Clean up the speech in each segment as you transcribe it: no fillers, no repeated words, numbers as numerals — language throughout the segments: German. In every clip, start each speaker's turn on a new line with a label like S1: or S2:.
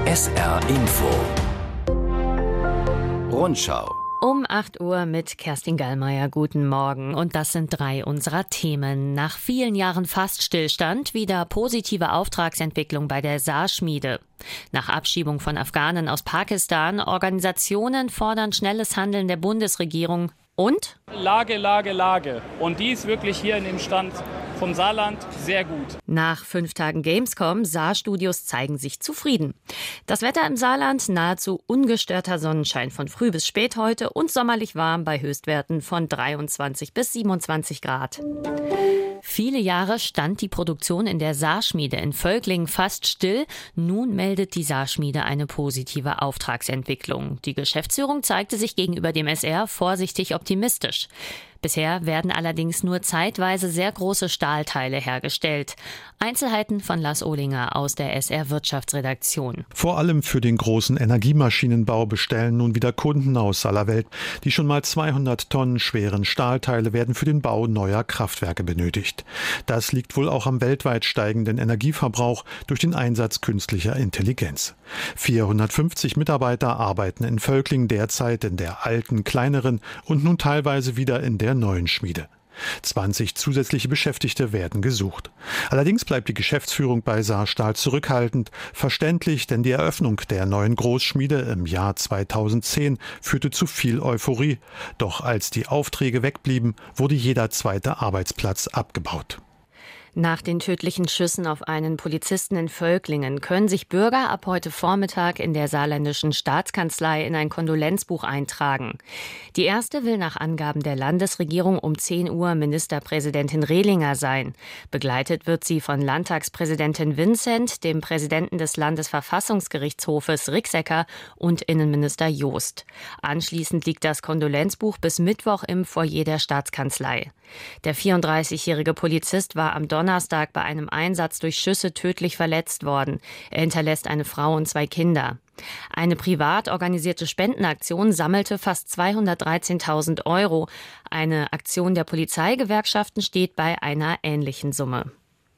S1: SR Info Rundschau
S2: Um 8 Uhr mit Kerstin Gallmeier. Guten Morgen. Und das sind 3 unserer Themen. Nach vielen Jahren Fast-Stillstand wieder positive Auftragsentwicklung bei der Saarschmiede. Nach Abschiebung von Afghanen aus Pakistan, Organisationen fordern schnelles Handeln der Bundesregierung. Und?
S3: Lage. Und die ist wirklich hier in dem Stand vom Saarland sehr gut.
S2: Nach 5 Tagen Gamescom, Saarstudios zeigen sich zufrieden. Das Wetter im Saarland nahezu ungestörter Sonnenschein von früh bis spät heute und sommerlich warm bei Höchstwerten von 23 bis 27 Grad. Viele Jahre stand die Produktion in der Saarschmiede in Völklingen fast still. Nun meldet die Saarschmiede eine positive Auftragsentwicklung. Die Geschäftsführung zeigte sich gegenüber dem SR vorsichtig optimistisch. Bisher werden allerdings nur zeitweise sehr große Stahlteile hergestellt. Einzelheiten von Lars Ohlinger aus der SR-Wirtschaftsredaktion.
S4: Vor allem für den großen Energiemaschinenbau bestellen nun wieder Kunden aus aller Welt. Die schon mal 200 Tonnen schweren Stahlteile werden für den Bau neuer Kraftwerke benötigt. Das liegt wohl auch am weltweit steigenden Energieverbrauch durch den Einsatz künstlicher Intelligenz. 450 Mitarbeiter arbeiten in Völklingen derzeit in der alten, kleineren und nun teilweise wieder in der neuen Schmiede. 20 zusätzliche Beschäftigte werden gesucht. Allerdings bleibt die Geschäftsführung bei Saarstahl zurückhaltend. Verständlich, denn die Eröffnung der neuen Großschmiede im Jahr 2010 führte zu viel Euphorie. Doch als die Aufträge wegblieben, wurde jeder zweite Arbeitsplatz abgebaut.
S2: Nach den tödlichen Schüssen auf einen Polizisten in Völklingen können sich Bürger ab heute Vormittag in der saarländischen Staatskanzlei in ein Kondolenzbuch eintragen. Die erste will nach Angaben der Landesregierung um 10 Uhr Ministerpräsidentin Rehlinger sein. Begleitet wird sie von Landtagspräsidentin Vincent, dem Präsidenten des Landesverfassungsgerichtshofes Rixecker und Innenminister Joost. Anschließend liegt das Kondolenzbuch bis Mittwoch im Foyer der Staatskanzlei. Der 34-jährige Polizist war am Donnerstag bei einem Einsatz durch Schüsse tödlich verletzt worden. Er hinterlässt eine Frau und 2 Kinder. Eine privat organisierte Spendenaktion sammelte fast 213.000 €. Eine Aktion der Polizeigewerkschaften steht bei einer ähnlichen Summe.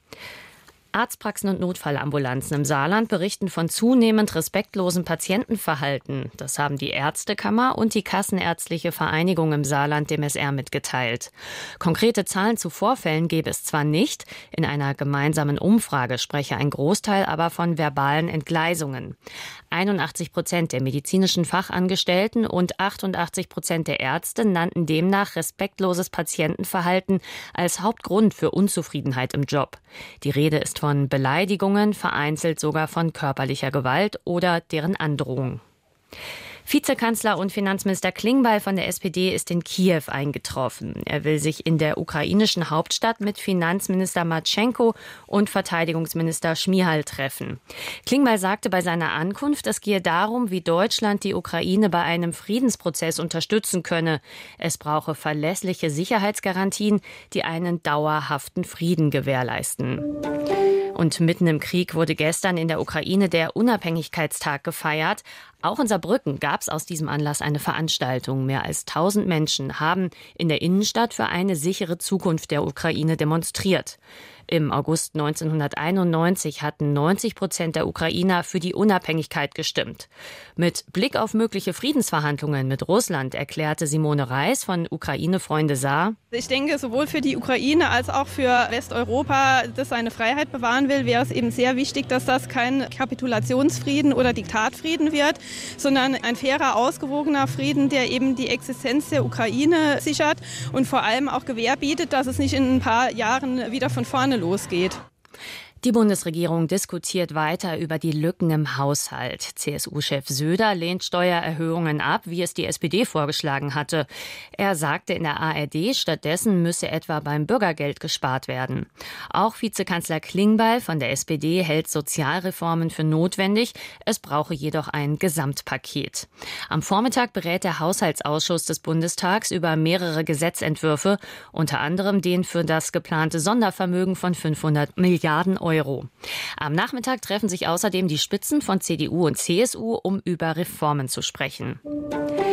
S2: Arztpraxen und Notfallambulanzen im Saarland berichten von zunehmend respektlosem Patientenverhalten. Das haben die Ärztekammer und die Kassenärztliche Vereinigung im Saarland dem SR mitgeteilt. Konkrete Zahlen zu Vorfällen gebe es zwar nicht, in einer gemeinsamen Umfrage spreche ein Großteil aber von verbalen Entgleisungen. 81% der medizinischen Fachangestellten und 88% der Ärzte nannten demnach respektloses Patientenverhalten als Hauptgrund für Unzufriedenheit im Job. Die Rede ist von Beleidigungen, vereinzelt sogar von körperlicher Gewalt oder deren Androhung. Vizekanzler und Finanzminister Klingbeil von der SPD ist in Kiew eingetroffen. Er will sich in der ukrainischen Hauptstadt mit Finanzminister Martschenko und Verteidigungsminister Schmihal treffen. Klingbeil sagte bei seiner Ankunft, es gehe darum, wie Deutschland die Ukraine bei einem Friedensprozess unterstützen könne. Es brauche verlässliche Sicherheitsgarantien, die einen dauerhaften Frieden gewährleisten. Und mitten im Krieg wurde gestern in der Ukraine der Unabhängigkeitstag gefeiert. Auch in Saarbrücken gab es aus diesem Anlass eine Veranstaltung. Mehr als 1000 Menschen haben in der Innenstadt für eine sichere Zukunft der Ukraine demonstriert. Im August 1991 hatten 90% der Ukrainer für die Unabhängigkeit gestimmt. Mit Blick auf mögliche Friedensverhandlungen mit Russland erklärte Simone Reis von Ukraine-Freunde Saar:
S5: Ich denke, sowohl für die Ukraine als auch für Westeuropa, das seine Freiheit bewahren will, wäre es eben sehr wichtig, dass das kein Kapitulationsfrieden oder Diktatfrieden wird, sondern ein fairer, ausgewogener Frieden, der eben die Existenz der Ukraine sichert und vor allem auch Gewähr bietet, dass es nicht in ein paar Jahren wieder von vorne losgeht.
S2: Die Bundesregierung diskutiert weiter über die Lücken im Haushalt. CSU-Chef Söder lehnt Steuererhöhungen ab, wie es die SPD vorgeschlagen hatte. Er sagte in der ARD, stattdessen müsse etwa beim Bürgergeld gespart werden. Auch Vizekanzler Klingbeil von der SPD hält Sozialreformen für notwendig. Es brauche jedoch ein Gesamtpaket. Am Vormittag berät der Haushaltsausschuss des Bundestags über mehrere Gesetzentwürfe, unter anderem den für das geplante Sondervermögen von 500 Milliarden €. Am Nachmittag treffen sich außerdem die Spitzen von CDU und CSU, um über Reformen zu sprechen.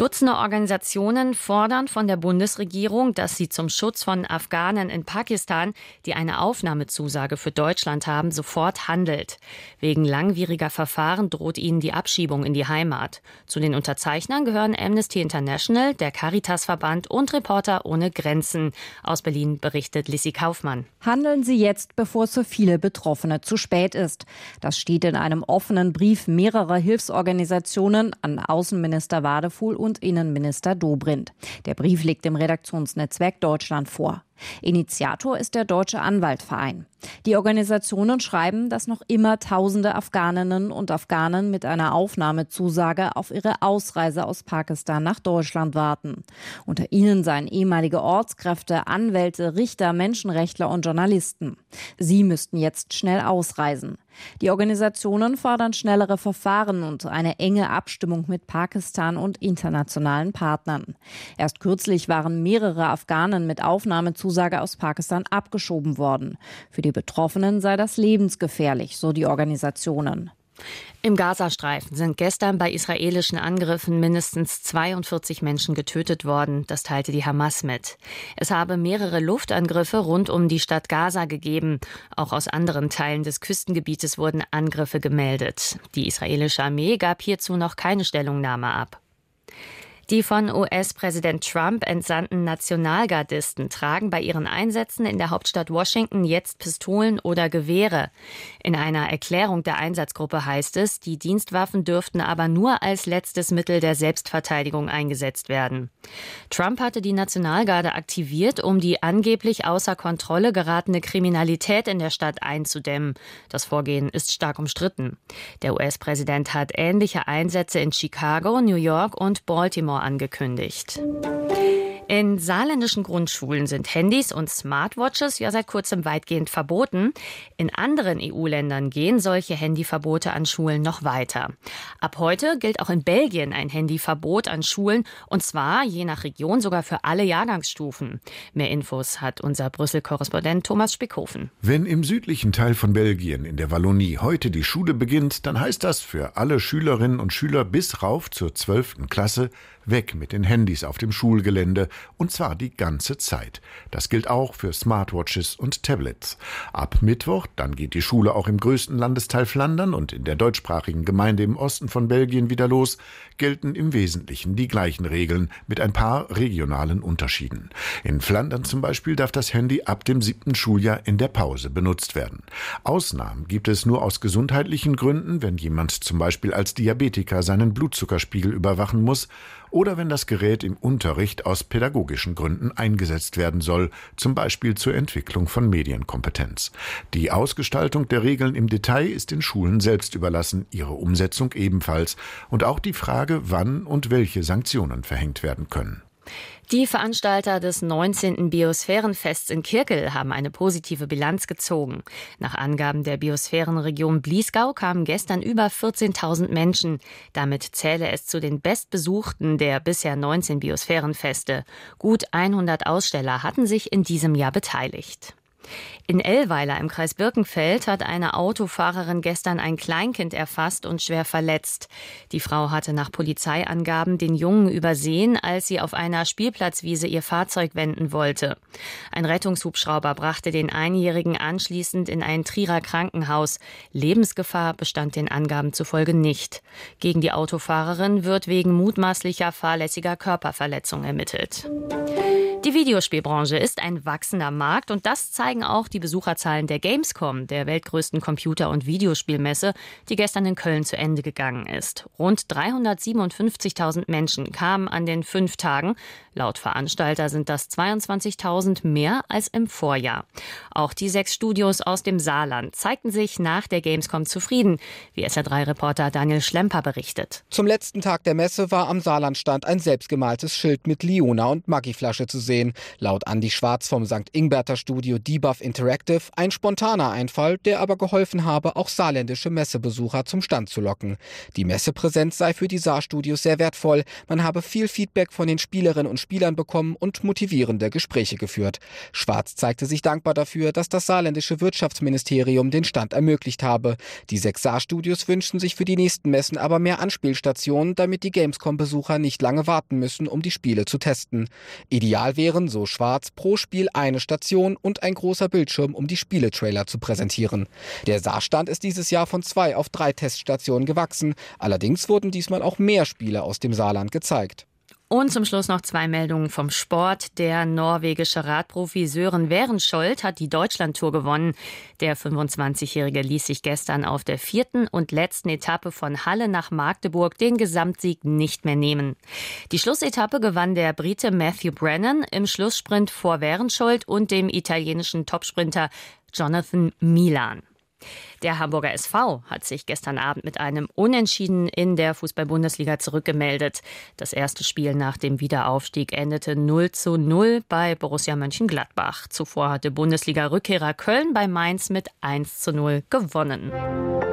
S2: Dutzende Organisationen fordern von der Bundesregierung, dass sie zum Schutz von Afghanen in Pakistan, die eine Aufnahmezusage für Deutschland haben, sofort handelt. Wegen langwieriger Verfahren droht ihnen die Abschiebung in die Heimat. Zu den Unterzeichnern gehören Amnesty International, der Caritasverband und Reporter ohne Grenzen. Aus Berlin berichtet Lissi Kaufmann.
S1: Handeln Sie jetzt, bevor es für viele Betroffene zu spät ist. Das steht in einem offenen Brief mehrerer Hilfsorganisationen an Außenminister Wadefuhl und Innenminister Dobrindt. Der Brief liegt dem Redaktionsnetzwerk Deutschland vor. Initiator ist der Deutsche Anwaltverein. Die Organisationen schreiben, dass noch immer Tausende Afghaninnen und Afghanen mit einer Aufnahmezusage auf ihre Ausreise aus Pakistan nach Deutschland warten. Unter ihnen seien ehemalige Ortskräfte, Anwälte, Richter, Menschenrechtler und Journalisten. Sie müssten jetzt schnell ausreisen. Die Organisationen fordern schnellere Verfahren und eine enge Abstimmung mit Pakistan und internationalen Partnern. Erst kürzlich waren mehrere Afghanen mit Aufnahmezusage aus Pakistan abgeschoben worden. Für die Betroffenen sei das lebensgefährlich, so die Organisationen.
S2: Im Gazastreifen sind gestern bei israelischen Angriffen mindestens 42 Menschen getötet worden. Das teilte die Hamas mit. Es habe mehrere Luftangriffe rund um die Stadt Gaza gegeben. Auch aus anderen Teilen des Küstengebietes wurden Angriffe gemeldet. Die israelische Armee gab hierzu noch keine Stellungnahme ab. Die von US-Präsident Trump entsandten Nationalgardisten tragen bei ihren Einsätzen in der Hauptstadt Washington jetzt Pistolen oder Gewehre. In einer Erklärung der Einsatzgruppe heißt es, die Dienstwaffen dürften aber nur als letztes Mittel der Selbstverteidigung eingesetzt werden. Trump hatte die Nationalgarde aktiviert, um die angeblich außer Kontrolle geratene Kriminalität in der Stadt einzudämmen. Das Vorgehen ist stark umstritten. Der US-Präsident hat ähnliche Einsätze in Chicago, New York und Baltimore angekündigt. In saarländischen Grundschulen sind Handys und Smartwatches ja seit kurzem weitgehend verboten. In anderen EU-Ländern gehen solche Handyverbote an Schulen noch weiter. Ab heute gilt auch in Belgien ein Handyverbot an Schulen, und zwar je nach Region sogar für alle Jahrgangsstufen. Mehr Infos hat unser Brüssel-Korrespondent Thomas Spickhofen.
S6: Wenn im südlichen Teil von Belgien, in der Wallonie, heute die Schule beginnt, dann heißt das für alle Schülerinnen und Schüler bis rauf zur 12. Klasse, weg mit den Handys auf dem Schulgelände, und zwar die ganze Zeit. Das gilt auch für Smartwatches und Tablets. Ab Mittwoch, dann geht die Schule auch im größten Landesteil Flandern und in der deutschsprachigen Gemeinde im Osten von Belgien wieder los, gelten im Wesentlichen die gleichen Regeln mit ein paar regionalen Unterschieden. In Flandern zum Beispiel darf das Handy ab dem 7. Schuljahr in der Pause benutzt werden. Ausnahmen gibt es nur aus gesundheitlichen Gründen, wenn jemand zum Beispiel als Diabetiker seinen Blutzuckerspiegel überwachen muss, oder wenn das Gerät im Unterricht aus pädagogischen Gründen eingesetzt werden soll, zum Beispiel zur Entwicklung von Medienkompetenz. Die Ausgestaltung der Regeln im Detail ist den Schulen selbst überlassen, ihre Umsetzung ebenfalls, und auch die Frage, wann und welche Sanktionen verhängt werden können.
S2: Die Veranstalter des 19. Biosphärenfests in Kirkel haben eine positive Bilanz gezogen. Nach Angaben der Biosphärenregion Bliesgau kamen gestern über 14.000 Menschen. Damit zähle es zu den bestbesuchten der bisher 19 Biosphärenfeste. Gut 100 Aussteller hatten sich in diesem Jahr beteiligt. In Ellweiler im Kreis Birkenfeld hat eine Autofahrerin gestern ein Kleinkind erfasst und schwer verletzt. Die Frau hatte nach Polizeiangaben den Jungen übersehen, als sie auf einer Spielplatzwiese ihr Fahrzeug wenden wollte. Ein Rettungshubschrauber brachte den Einjährigen anschließend in ein Trierer Krankenhaus. Lebensgefahr bestand den Angaben zufolge nicht. Gegen die Autofahrerin wird wegen mutmaßlicher fahrlässiger Körperverletzung ermittelt. Die Videospielbranche ist ein wachsender Markt, und das zeigen auch die Besucherzahlen der Gamescom, der weltgrößten Computer- und Videospielmesse, die gestern in Köln zu Ende gegangen ist. Rund 357.000 Menschen kamen an den 5 Tagen. Laut Veranstalter sind das 22.000 mehr als im Vorjahr. Auch die 6 Studios aus dem Saarland zeigten sich nach der Gamescom zufrieden, wie SR3-Reporter Daniel Schlemper berichtet.
S7: Zum letzten Tag der Messe war am Saarlandstand ein selbstgemaltes Schild mit Liona und Maggi-Flasche zu sehen. Laut Andi Schwarz vom St. Ingberter Studio Die Rebuff Interactive ein spontaner Einfall, der aber geholfen habe, auch saarländische Messebesucher zum Stand zu locken. Die Messepräsenz sei für die Saarstudios sehr wertvoll. Man habe viel Feedback von den Spielerinnen und Spielern bekommen und motivierende Gespräche geführt. Schwarz zeigte sich dankbar dafür, dass das saarländische Wirtschaftsministerium den Stand ermöglicht habe. Die 6 Saarstudios wünschen sich für die nächsten Messen aber mehr Anspielstationen, damit die Gamescom-Besucher nicht lange warten müssen, um die Spiele zu testen. Ideal wären, so Schwarz, pro Spiel eine Station und ein großer Bildschirm, um die Spieletrailer zu präsentieren. Der Saarstand ist dieses Jahr von 2 auf 3 Teststationen gewachsen. Allerdings wurden diesmal auch mehr Spiele aus dem Saarland gezeigt.
S2: Und zum Schluss noch 2 Meldungen vom Sport. Der norwegische Radprofi Søren Werenskiold hat die Deutschlandtour gewonnen. Der 25-Jährige ließ sich gestern auf der 4. und letzten Etappe von Halle nach Magdeburg den Gesamtsieg nicht mehr nehmen. Die Schlussetappe gewann der Brite Matthew Brennan im Schlusssprint vor Werenskiold und dem italienischen Topsprinter Jonathan Milan. Der Hamburger SV hat sich gestern Abend mit einem Unentschieden in der Fußball-Bundesliga zurückgemeldet. Das erste Spiel nach dem Wiederaufstieg endete 0:0 bei Borussia Mönchengladbach. Zuvor hatte Bundesliga-Rückkehrer Köln bei Mainz mit 1:0 gewonnen.